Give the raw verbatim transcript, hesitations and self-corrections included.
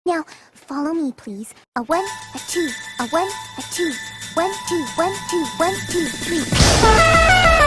Now, follow me, please. A one, a two, a one, a two, one, two, one, two, one, two, three.